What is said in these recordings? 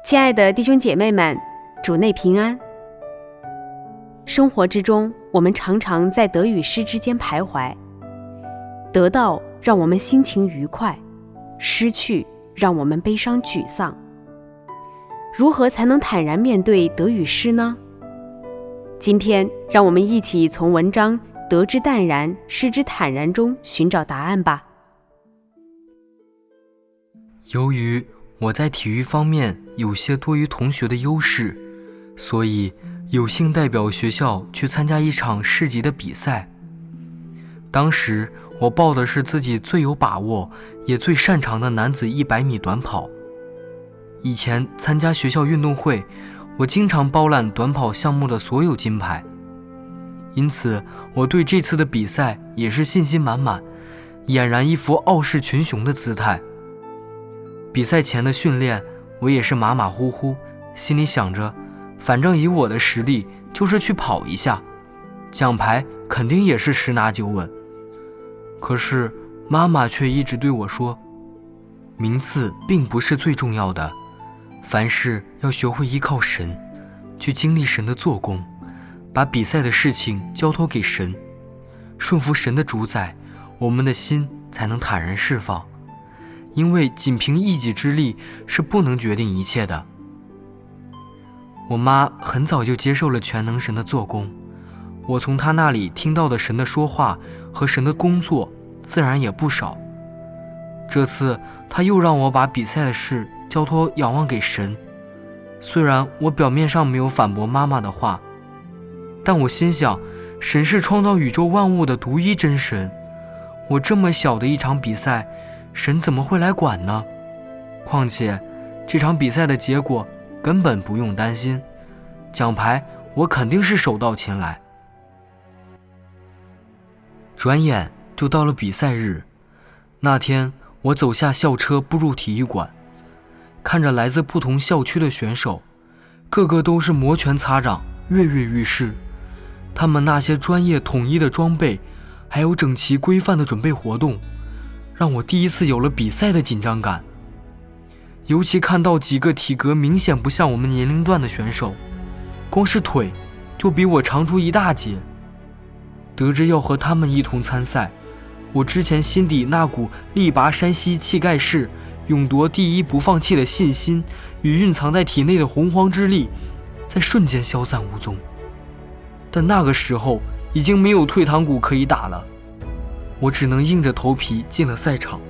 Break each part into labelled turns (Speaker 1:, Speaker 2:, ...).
Speaker 1: 亲爱的弟兄姐妹们，主内平安。生活之中，我们常常在得与失之间徘徊，得到让我们心情愉快，失去让我们悲伤沮丧。如何才能坦然面对得与失呢？今天让我们一起从文章得之淡然，失之坦然中寻找答案吧。
Speaker 2: 由于我在体育方面有些多于同学的优势，所以有幸代表学校去参加一场市级的比赛。当时我报的是自己最有把握也最擅长的男子100米短跑。以前参加学校运动会，我经常包揽短跑项目的所有金牌，因此我对这次的比赛也是信心满满，俨然一副傲视群雄的姿态。比赛前的训练我也是马马虎虎，心里想着反正以我的实力就是去跑一下，奖牌肯定也是10拿9稳。可是妈妈却一直对我说，名次并不是最重要的，凡事要学会依靠神，去经历神的做工，把比赛的事情交托给神，顺服神的主宰，我们的心才能坦然释放。因为仅凭一己之力是不能决定一切的。我妈很早就接受了全能神的做工，我从她那里听到的神的说话和神的工作自然也不少。这次她又让我把比赛的事交托仰望给神。虽然我表面上没有反驳妈妈的话，但我心想，神是创造宇宙万物的独一真神，我这么小的一场比赛，神怎么会来管呢？况且这场比赛的结果根本不用担心，奖牌我肯定是手到擒来。转眼就到了比赛日，那天我走下校车步入体育馆，看着来自不同校区的选手，个个都是摩拳擦掌，跃跃欲试。他们那些专业统一的装备，还有整齐规范的准备活动，让我第一次有了比赛的紧张感。尤其看到几个体格明显不像我们年龄段的选手，光是腿就比我长出一大截。得知要和他们一同参赛，我之前心底那股力拔山兮气盖世，勇夺第一不放弃的信心与蕴藏在体内的洪荒之力，在瞬间消散无踪。但那个时候已经没有退堂鼓可以打了，我只能硬着头皮进了赛场。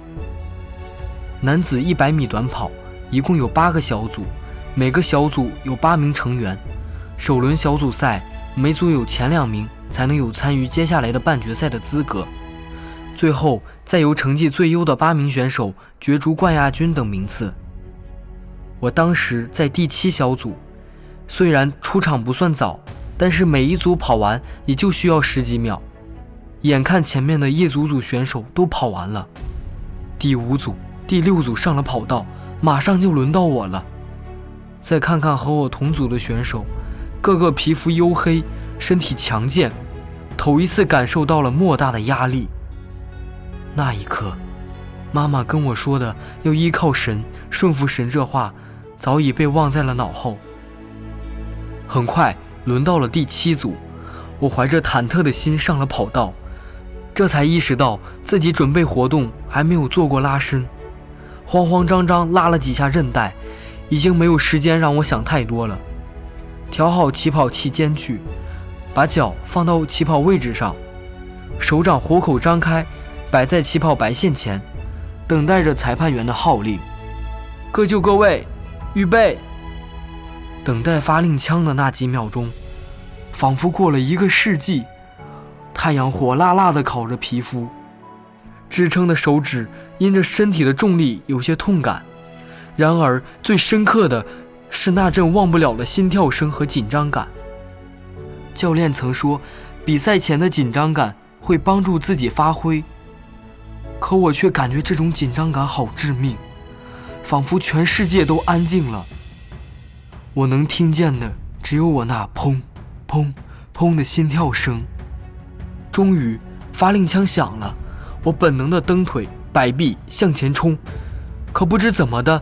Speaker 2: 男子100米短跑一共有8个小组，每个小组有8名成员。首轮小组赛每组有前2名才能有参与接下来的半决赛的资格，最后再由成绩最优的8名选手角逐冠亚军等名次。我当时在第7小组，虽然出场不算早，但是每一组跑完也就需要10几秒。眼看前面的一组组选手都跑完了，第5组、第6组上了跑道，马上就轮到我了。再看看和我同组的选手，个个皮肤黝黑，身体强健，头一次感受到了莫大的压力。那一刻，妈妈跟我说的要依靠神、顺服神这话，早已被忘在了脑后。很快轮到了第7组，我怀着忐忑的心上了跑道，这才意识到自己准备活动还没有做过拉伸，慌慌张张拉了几下韧带，已经没有时间让我想太多了。调好起跑器间距，把脚放到起跑位置上，手掌虎口张开，摆在起跑白线前，等待着裁判员的号令。各就各位，预备。等待发令枪的那几秒钟，仿佛过了1个世纪。太阳火辣辣地烤着皮肤，支撑的手指因着身体的重力有些痛感，然而最深刻的是那阵忘不了的心跳声和紧张感。教练曾说，比赛前的紧张感会帮助自己发挥，可我却感觉这种紧张感好致命，仿佛全世界都安静了，我能听见的只有我那砰砰砰的心跳声。终于发令枪响了，我本能的蹬腿摆臂向前冲，可不知怎么的，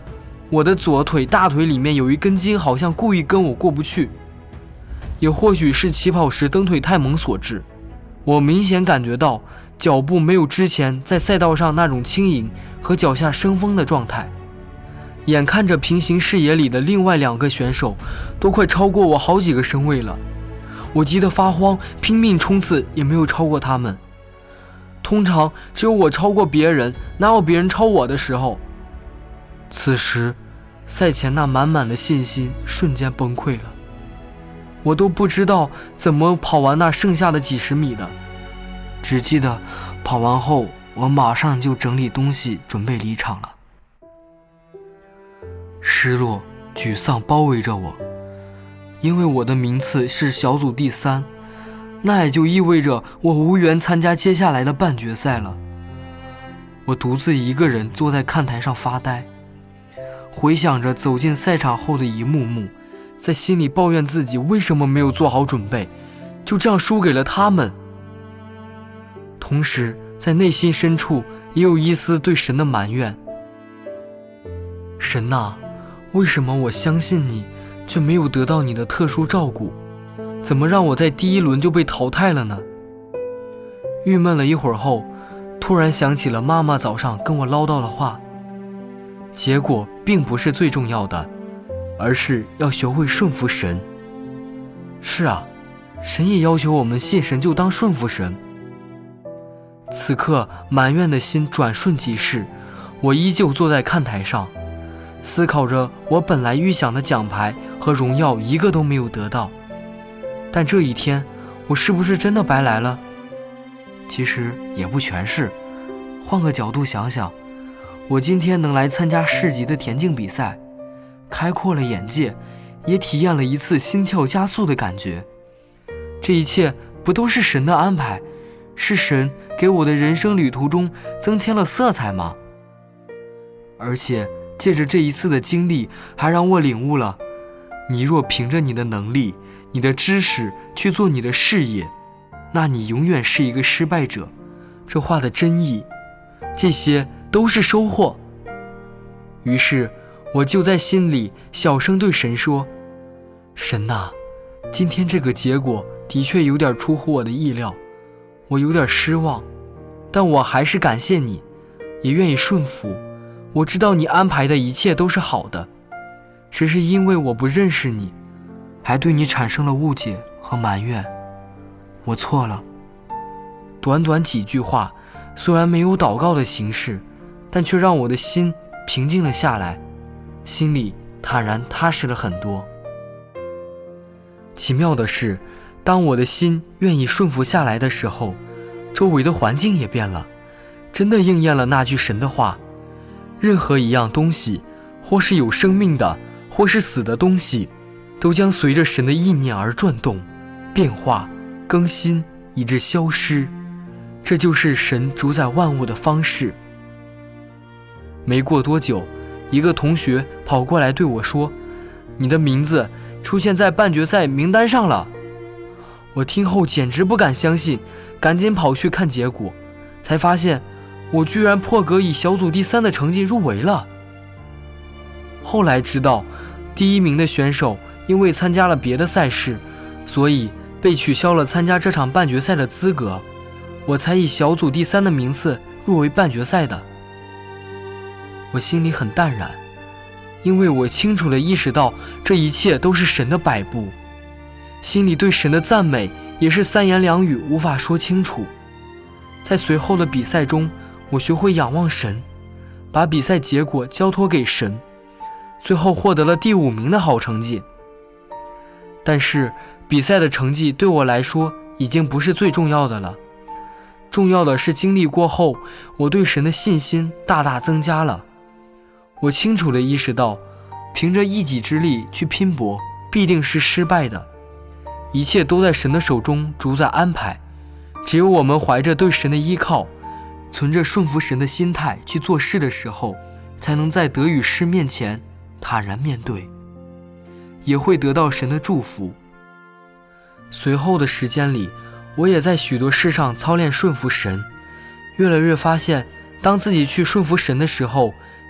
Speaker 2: 我的左腿大腿里面有一根筋，好像故意跟我过不去，也或许是起跑时蹬腿太猛所致，我明显感觉到脚步没有之前在赛道上那种轻盈和脚下生风的状态。眼看着平行视野里的另外2个选手都快超过我好几个身位了，我急得发慌，拼命冲刺也没有超过他们。通常只有我超过别人，哪有别人超我的时候？此时赛前那满满的信心瞬间崩溃了，我都不知道怎么跑完那剩下的几十米的，只记得跑完后我马上就整理东西准备离场了。失落沮丧包围着我，因为我的名次是小组第3，那也就意味着我无缘参加接下来的半决赛了。我独自一个人坐在看台上发呆，回想着走进赛场后的一幕幕，在心里抱怨自己为什么没有做好准备，就这样输给了他们。同时在内心深处也有一丝对神的埋怨。神啊，为什么我相信你，却没有得到你的特殊照顾？怎么让我在第1轮就被淘汰了呢？郁闷了一会儿后，突然想起了妈妈早上跟我唠叨的话，结果并不是最重要的，而是要学会顺服神。是啊，神也要求我们信神就当顺服神。此刻埋怨的心转瞬即逝，我依旧坐在看台上，思考着我本来预想的奖牌和荣耀一个都没有得到，但这一天我是不是真的白来了？其实也不全是，换个角度想想，我今天能来参加市级的田径比赛，开阔了眼界，也体验了一次心跳加速的感觉。这一切不都是神的安排，是神给我的人生旅途中增添了色彩吗？而且借着这一次的经历，还让我领悟了，你若凭着你的能力、你的知识去做你的事业，那你永远是一个失败者。这话的真意，这些都是收获。于是我就在心里小声对神说，神哪，今天这个结果的确有点出乎我的意料，我有点失望，但我还是感谢你，也愿意顺服。我知道你安排的一切都是好的，只是因为我不认识你，还对你产生了误解和埋怨。我错了。短短几句话，虽然没有祷告的形式，但却让我的心平静了下来，心里坦然踏实了很多。奇妙的是，当我的心愿意顺服下来的时候，周围的环境也变了，真的应验了那句神的话，任何一样东西，或是有生命的，或是死的东西，都将随着神的意念而转动、变化、更新，以致消失。这就是神主宰万物的方式。没过多久，一个同学跑过来对我说，你的名字出现在半决赛名单上了。我听后简直不敢相信，赶紧跑去看结果，才发现我居然破格以小组第3的成绩入围了。后来知道，第1名的选手因为参加了别的赛事，所以被取消了参加这场半决赛的资格，我才以小组第3的名次入围半决赛的。我心里很淡然，因为我清楚地意识到这一切都是神的摆布，心里对神的赞美也是3言2语无法说清楚。在随后的比赛中，我学会仰望神，把比赛结果交托给神，最后获得了第5名的好成绩。但是比赛的成绩对我来说已经不是最重要的了，重要的是经历过后，我对神的信心大大增加了。我清楚地意识到，凭着一己之力去拼搏必定是失败的，一切都在神的手中主宰安排，只有我们怀着对神的依靠，存着顺服神的心态去做事的时候，才能在得与失面前坦然面对，也会得到神的祝福。随后的时间里，我也在许多事上操练顺服神，越来越发现，当自己去顺服神的时候，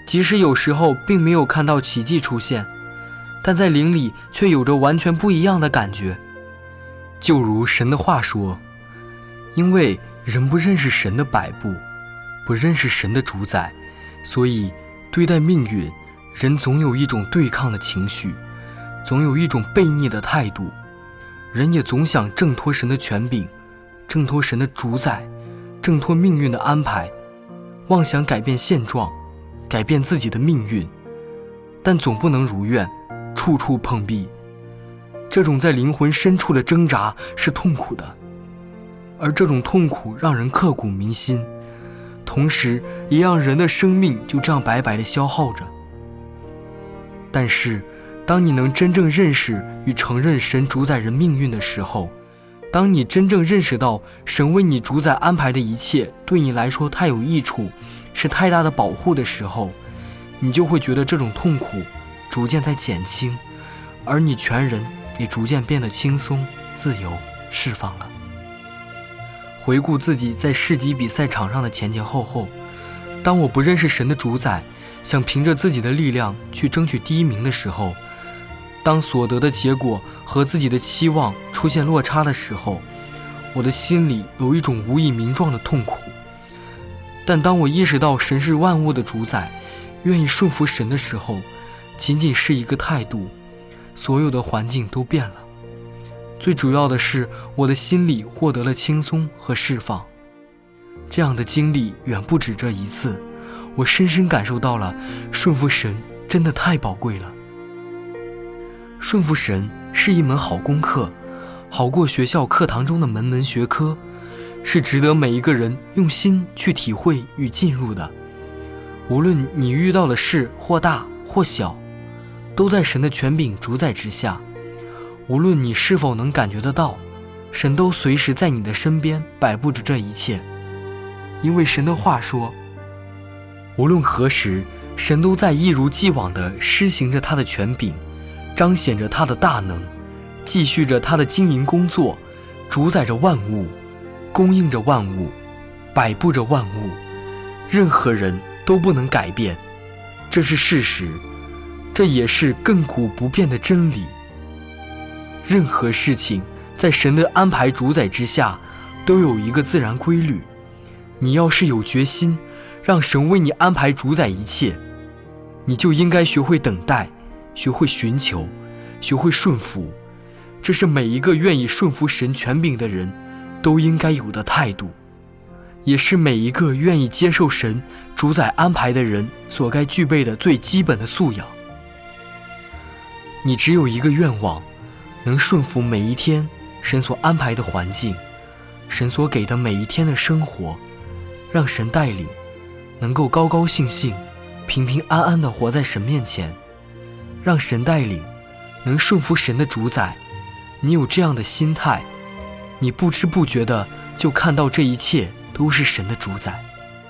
Speaker 2: 即使有时候并没有看到奇迹出现，但在灵里却有着完全不一样的感觉。就如神的话说，因为人不认识神的摆布，不认识神的主宰，所以对待命运，人总有一种对抗的情绪，总有一种悖逆的态度。人也总想挣脱神的权柄，挣脱神的主宰，挣脱命运的安排，妄想改变现状，改变自己的命运，但总不能如愿，处处碰壁。这种在灵魂深处的挣扎是痛苦的，而这种痛苦让人刻骨铭心，同时也让人的生命就这样白白地消耗着。但是当你能真正认识与承认神主宰人命运的时候，当你真正认识到神为你主宰安排的一切对你来说太有益处，是太大的保护的时候，你就会觉得这种痛苦逐渐在减轻，而你全人也逐渐变得轻松、自由、释放了。回顾自己在市级比赛场上的前前后后，当我不认识神的主宰，想凭着自己的力量去争取第一名的时候，当所得的结果和自己的期望出现落差的时候，我的心里有一种无以名状的痛苦。但当我意识到神是万物的主宰，愿意顺服神的时候，仅仅是一个态度，所有的环境都变了。最主要的是，我的心里获得了轻松和释放。这样的经历远不止这一次，我深深感受到了顺服神真的太宝贵了。顺服神是一门好功课，好过学校课堂中的门门学科，是值得每一个人用心去体会与进入的。无论你遇到的事或大或小，都在神的权柄主宰之下。无论你是否能感觉得到，神都随时在你的身边摆布着这一切。因为神的话说，无论何时，神都在一如既往地施行着他的权柄，彰显着他的大能，继续着他的经营工作，主宰着万物，供应着万物，摆布着万物，任何人都不能改变。这是事实，这也是亘古不变的真理。任何事情在神的安排主宰之下，都有一个自然规律。你要是有决心让神为你安排主宰一切，你就应该学会等待，学会寻求，学会顺服。这是每一个愿意顺服神权柄的人都应该有的态度，也是每一个愿意接受神主宰安排的人所该具备的最基本的素养。你只有一个愿望，能顺服每一天神所安排的环境，神所给的每一天的生活，让神带领，能够高高兴兴、平平安安地活在神面前，让神带领，能顺服神的主宰。你有这样的心态，你不知不觉地就看到这一切都是神的主宰。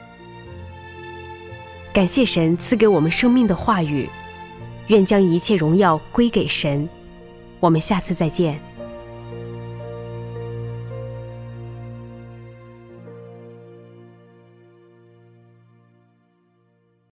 Speaker 1: 感谢神赐给我们生命的话语，愿将一切荣耀归给神。我们下次再见。